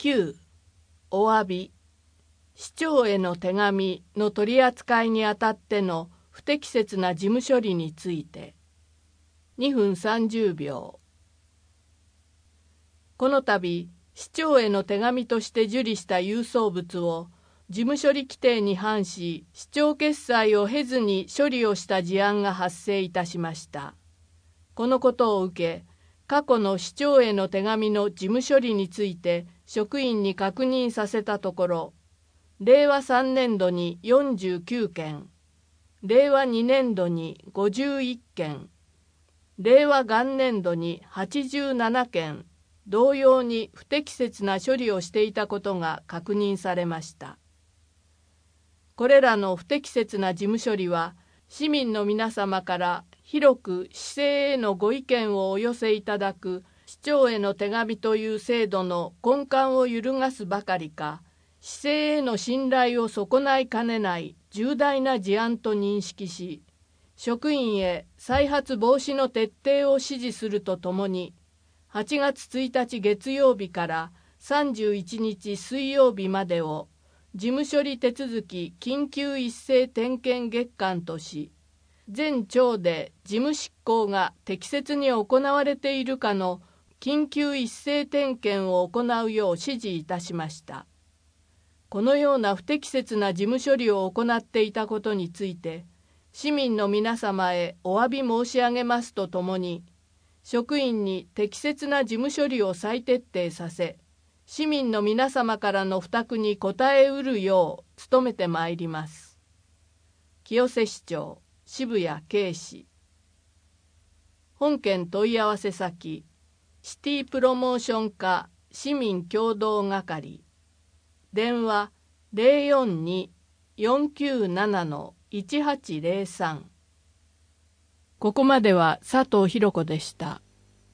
9. お詫び。市長への手紙の取り扱いにあたっての不適切な事務処理について。2分30秒。この度、市長への手紙として受理した郵送物を事務処理規定に反し、市長決裁を経ずに処理をした事案が発生いたしました。このことを受け、過去の市長への手紙の事務処理について職員に確認させたところ、令和3年度に49件、令和2年度に51件、令和元年度に87件、同様に不適切な処理をしていたことが確認されました。これらの不適切な事務処理は、市民の皆様から広く市政へのご意見をお寄せいただく市長への手紙という制度の根幹を揺るがすばかりか、市政への信頼を損ないかねない重大な事案と認識し、職員へ再発防止の徹底を指示するとともに、8月1日月曜日から31日水曜日までを事務処理手続き緊急一斉点検月間とし、全庁で事務執行が適切に行われているかの緊急一斉点検を行うよう指示いたしました。このような不適切な事務処理を行っていたことについて、市民の皆様へお詫び申し上げますとともに、職員に適切な事務処理を再徹底させ、市民の皆様からの負託に応えうるよう努めてまいります。清瀬市長、渋谷圭氏。本件問い合わせ先、シティプロモーション課市民協同係。電話042-497-1803。ここまでは佐藤弘子でした。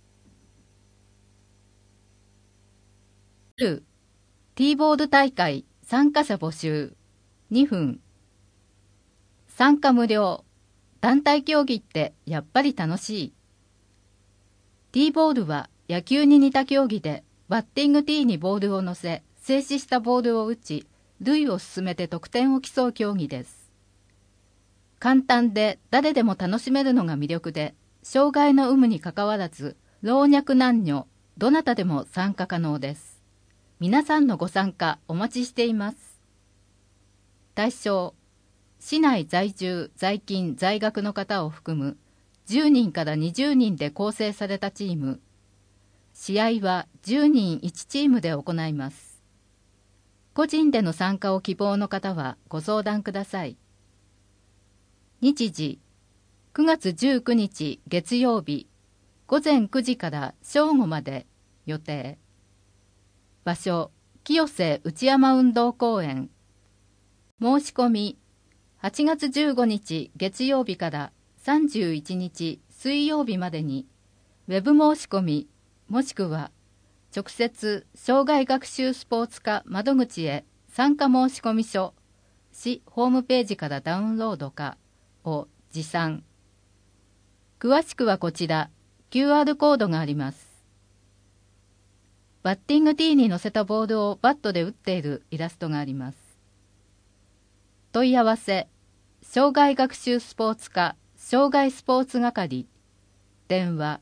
T ボード大会参加者募集2分。参加無料。団体競技ってやっぱり楽しい。T ボールは野球に似た競技で、バッティングティーにボールを乗せ、静止したボールを打ち、塁を進めて得点を競う競技です。簡単で誰でも楽しめるのが魅力で、障害の有無にかかわらず、老若男女、どなたでも参加可能です。皆さんのご参加お待ちしています。対象、市内在住・在勤・在学の方を含む10人から20人で構成されたチーム。試合は10人1チームで行います。個人での参加を希望の方はご相談ください。日時、9月19日月曜日、午前9時から正午まで予定。場所、清瀬内山運動公園。申し込み、8月15日月曜日から31日水曜日までに、ウェブ申し込み、もしくは直接障害学習スポーツ課窓口へ参加申込書、市ホームページからダウンロードかを持参。詳しくはこちら、QR コードがあります。バッティングティーに乗せたボールをバットで打っているイラストがあります。問い合わせ、障害学習スポーツ課障害スポーツ係。電話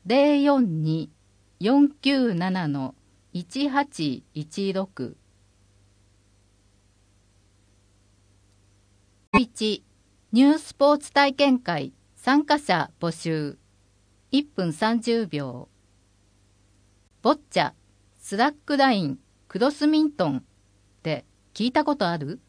042-497-1816。1、ニュースポーツ体験会参加者募集。1分30秒。ボッチャ、スラックライン、クロスミントンって聞いたことある？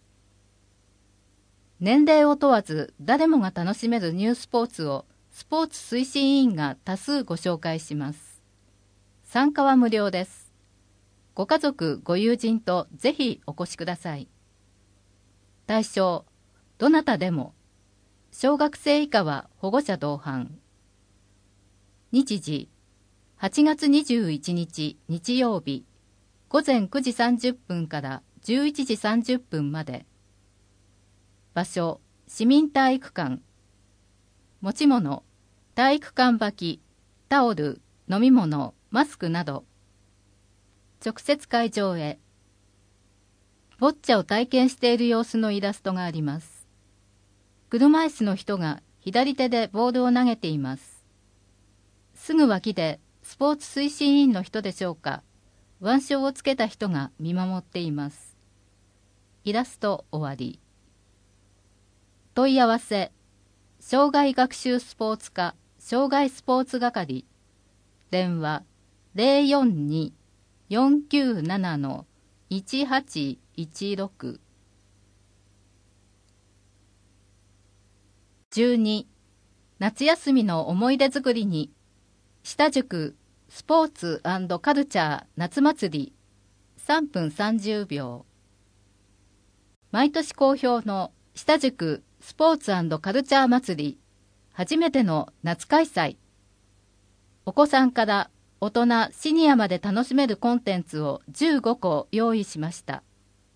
年齢を問わず誰もが楽しめるニュースポーツをスポーツ推進委員が多数ご紹介します。参加は無料です。ご家族、ご友人とぜひお越しください。対象、どなたでも。小学生以下は保護者同伴。日時、8月21日日曜日、午前9時30分から11時30分まで。場所、市民体育館。持ち物、体育館履き、タオル、飲み物、マスクなど。 直接会場へ。ボッチャを体験している様子のイラストがあります。車椅子の人が左手でボールを投げています。すぐ脇でスポーツ推進員の人でしょうか、腕章をつけた人が見守っています。イラスト終わり。問い合わせ、障害学習スポーツ課障害スポーツ係、電話042-497-1816。12、夏休みの思い出作りに、下塾スポーツ&カルチャー夏祭り3分30秒。毎年好評の下塾スポーツ&カルチャー祭り、初めての夏開催。お子さんから大人、シニアまで楽しめるコンテンツを15個用意しました。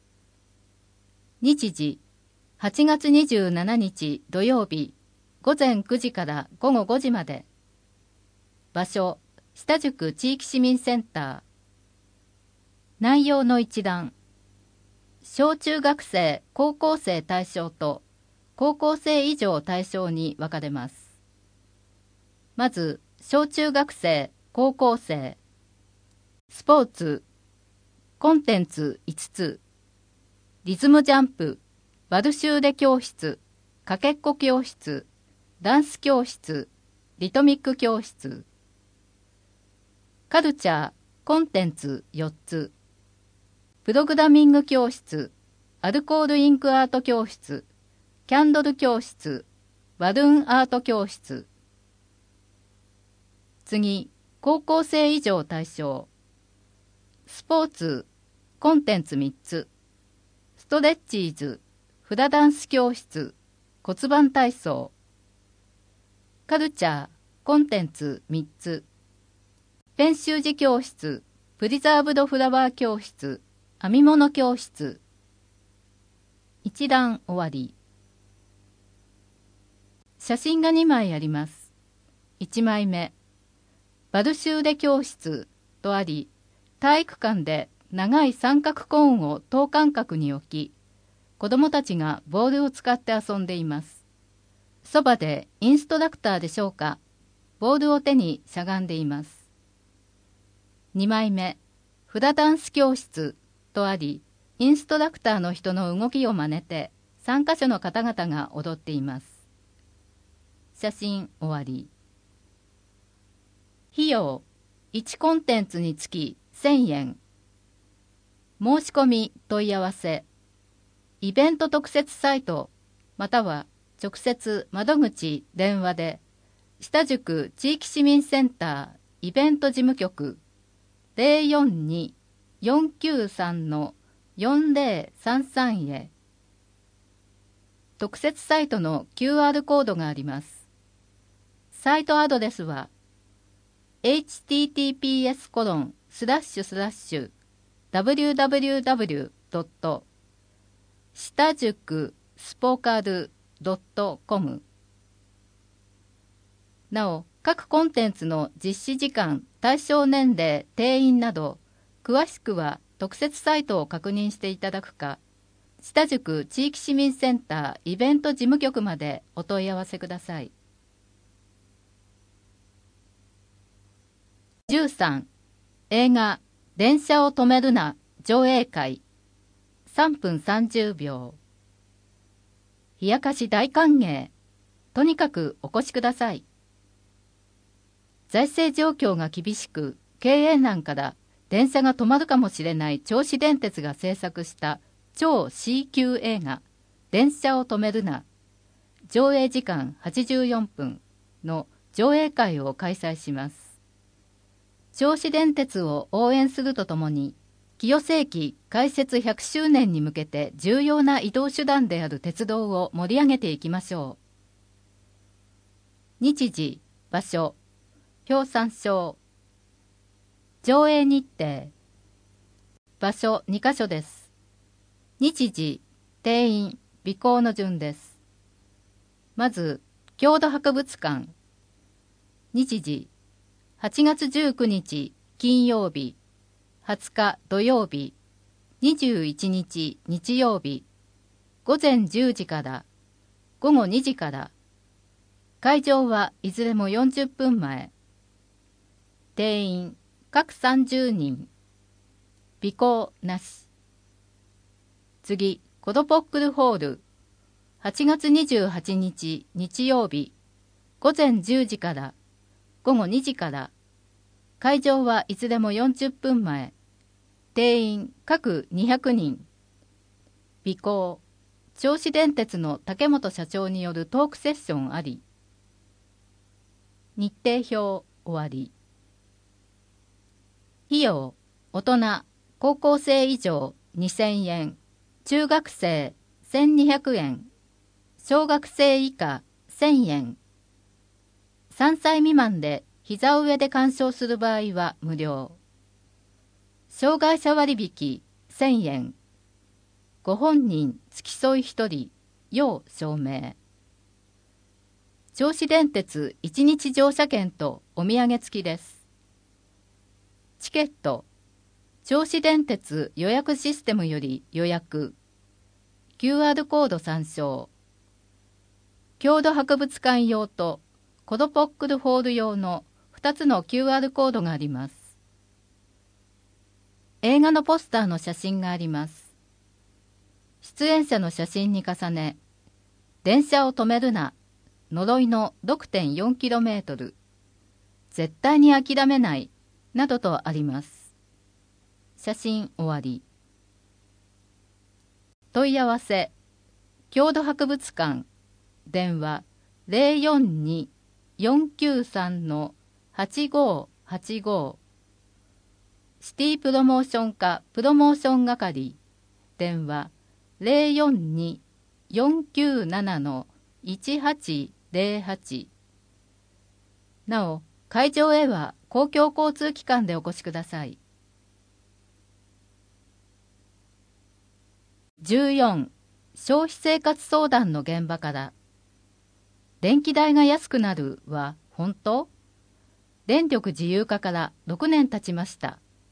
日時、8月27日土曜日、午前9時から午後5時まで。場所、下宿地域市民センター。内容の一覧。小中学生、高校生対象と高校生以上対象に分かれます。まず、小中学生、高校生。スポーツ。コンテンツ5つ。リズムジャンプ、バルシューレ教室、かけっこ教室、ダンス教室、リトミック教室。カルチャー、コンテンツ4つ。プログラミング教室、アルコールインクアート教室、キャンドル教室、バルーンアート教室。次、高校生以上対象。スポーツ、コンテンツ3つ。ストレッチーズ、フラダンス教室、骨盤体操。カルチャー、コンテンツ3つ。ペン習字教室、プリザーブドフラワー教室、編み物教室。一覧終わり。写真が2枚あります。1枚目、バルシューレ教室とあり、体育館で長い三角コーンを等間隔に置き、子どもたちがボールを使って遊んでいます。そばでインストラクターでしょうか、ボールを手にしゃがんでいます。2枚目、フラダンス教室とあり、インストラクターの人の動きを真似て参加者の方々が踊っています。写真終わり。費用、1コンテンツにつき1000円。申し込み問い合わせ、イベント特設サイトまたは直接窓口電話で、下宿地域市民センターイベント事務局 042-493-4033 へ。特設サイトの QR コードがあります。サイトアドレスは https://www. 下宿スポカル .com。 なお、各コンテンツの実施時間、対象年齢、定員など、詳しくは特設サイトを確認していただくか、下宿地域市民センターイベント事務局までお問い合わせください。13、映画電車を止めるな上映会3分30秒。冷やかし大歓迎。とにかくお越しください。財政状況が厳しく、経営難から電車が止まるかもしれない銚子電鉄が制作した超 C 級映画電車を止めるな、上映時間84分の上映会を開催します。銚子電鉄を応援するとともに、清瀬駅開設100周年に向けて重要な移動手段である鉄道を盛り上げていきましょう。日時、場所、表参照。上映日程。場所2カ所です。日時、定員、備考の順です。まず、郷土博物館。日時、8月19日金曜日 20日土曜日、21日日曜日、午前10時から午後2時から。会場はいずれも40分前。定員各30人。備考なし。次、コドポックルホール。8月28日日曜日、午前10時から午後2時から。会場はいずれも40分前。定員各200人。備考。銚子電鉄の竹本社長によるトークセッションあり。日程表終わり。費用、大人、高校生以上2000円、中学生1200円、小学生以下1000円。3歳未満で膝上で鑑賞する場合は無料。障害者割引1000円。ご本人付き添い1人、要証明。銚子電鉄1日乗車券とお土産付きです。チケット、銚子電鉄予約システムより予約。QR コード参照。郷土博物館用とコドポックルホール用の2つの QR コードがあります。映画のポスターの写真があります。出演者の写真に重ね、電車を止めるな、呪いの 6.4km、絶対に諦めない、などとあります。写真終わり。問い合わせ、郷土博物館、電話042-493-8585。シティプロモーション課プロモーション係、電話042-497-1808。なお、会場へは公共交通機関でお越しください。14、消費生活相談の現場から。電気代が安くなるは本当？電力自由化から6年経ちました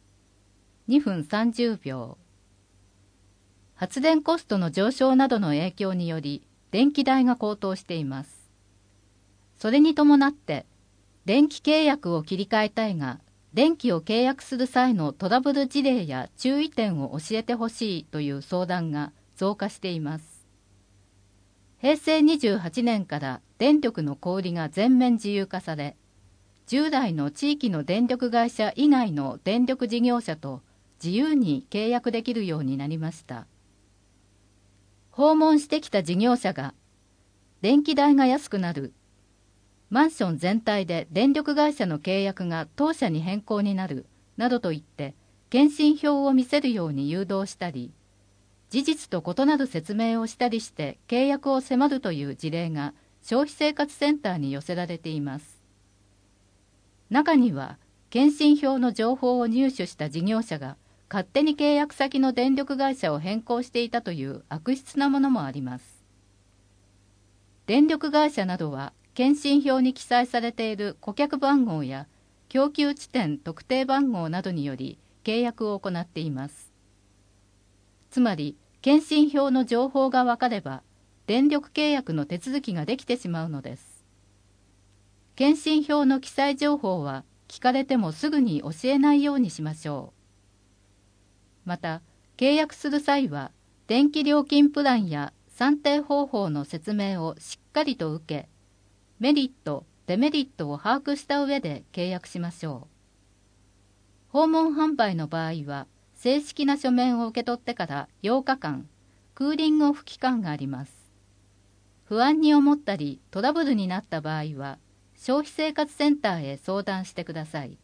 。2分30秒。発電コストの上昇などの影響により電気代が高騰しています。それに伴って電気契約を切り替えたいが、電気を契約する際のトラブル事例や注意点を教えてほしいという相談が増加しています。平成28年から電力の小売が全面自由化され、従来の地域の電力会社以外の電力事業者と自由に契約できるようになりました。訪問してきた事業者が、電気代が安くなる、マンション全体で電力会社の契約が当社に変更になる、などと言って、検針票を見せるように誘導したり、事実と異なる説明をしたりして契約を迫るという事例が消費生活センターに寄せられています。中には、検針票の情報を入手した事業者が、勝手に契約先の電力会社を変更していたという悪質なものもあります。電力会社などは検針票に記載されている顧客番号や供給地点特定番号などにより契約を行っています。つまり検針票の情報が分かれば電力契約の手続きができてしまうのです。検針票の記載情報は聞かれてもすぐに教えないようにしましょう。また、契約する際は、電気料金プランや算定方法の説明をしっかりと受け、メリット、デメリットを把握した上で契約しましょう。訪問販売の場合は、正式な書面を受け取ってから8日間、クーリングオフ期間があります。不安に思ったりトラブルになった場合は、消費生活センターへ相談してください。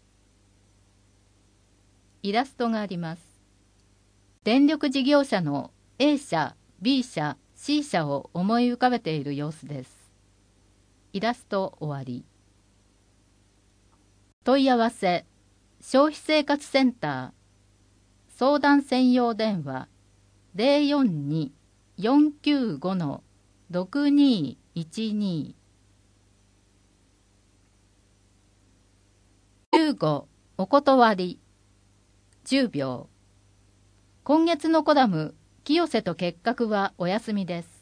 イラストがあります。電力事業者の A 社、B 社、C 社を思い浮かべている様子です。イラスト終わり。問い合わせ、消費生活センター、相談専用電話 042-495-6212。15、お断り。 10秒。今月のコラム、清瀬と結核はお休みです。